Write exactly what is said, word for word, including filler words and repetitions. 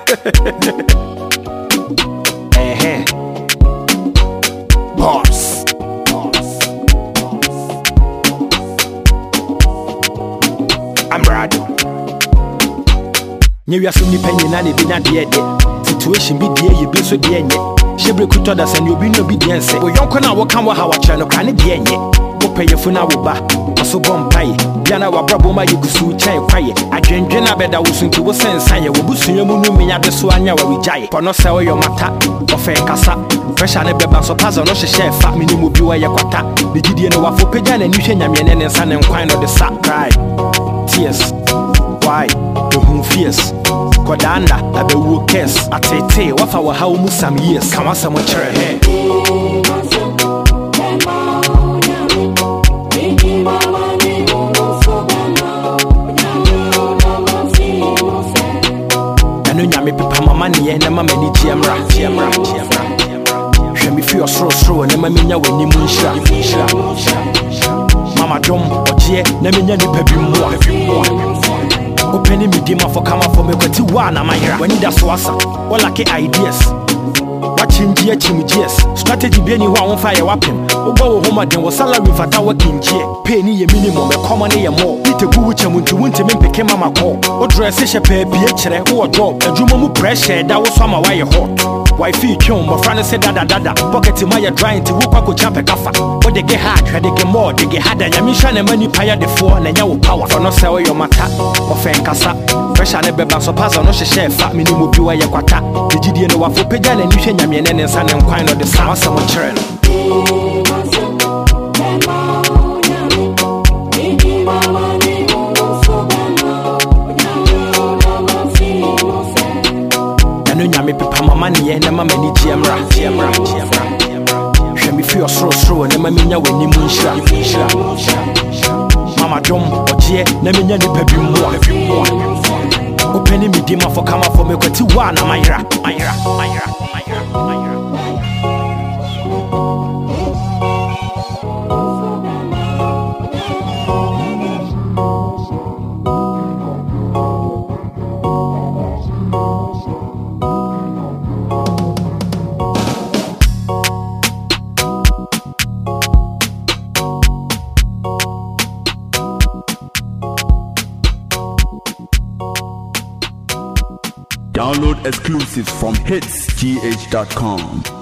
Eh, boss. I'm ready. New Year's only penny na ne bi na de de. Situation bi de ye bi so de enye. Shebre kuto da san obi no bi de ense. Wo yonko na wo kan wo ha wa kire no kra ne de enye. Wo peyefo na wo ba. Oso bompai. Bia na wa brabo ma yegusu chen kwaye. Adwendwe na beda wo sunti wo sensan ye. Wo busunya mu no menya de so anya wa wijaye. Pono se wo yo mata. Ofe kasa. Pressure ne beba so pazo no hye fa minimu bi wa ye kwata. Be gidie no wa fo pagya na nhwe nyame ne ne nsa ne nkwan no de sa cry. Tears. Why? The whom fierce. Kodanda, I be wo kiss. I tete, what for how mu some years. Come on, some chere here. Anu nyame pepa mama ni ye na mama ni tiamra, tiamra, tiamra. Hwe mi feel sro sro na mama nya wani mu nhira, nhira. Mama dom oje na menya nipa bi mu a, bi mu a. Open me dima for come for me kwati wa na mayra when you da so asa all like ideas watching G H M G S strategy be any wa won fire weapon obo wo homa den wo salary fata working G pay ni ye minimum e common ye more ite gu wuche muntu wunte me peke mama call o dress she pay bi e kire wo job adwuma mu pressure da wo so ma wa ye hot wife twon mo friend say dada dada pocket my drying to work ko champ kafa o de get hard hwe de get more de get harder nyame hwa na mani paya de fo na nya wo power for no say wo your mata ofen kasa pressure ne beba so pass no hye fa minimu bi wa ye kwata de gidie no wa fo pagya na nhwe nyame ne ne nsa ne nkwan no de sa asem kire no anu nyame pepa mama ne ye na mama ni tiamra tiamra tiamra hwe mi feel sro sro na mama nya wani mu nhira nhira mama dom oje na menya nipa bi mu a bi mu a open me dima for come for me kwati wa na mayra mayra mayra mayra mayra. Download exclusives from hits g h dot com.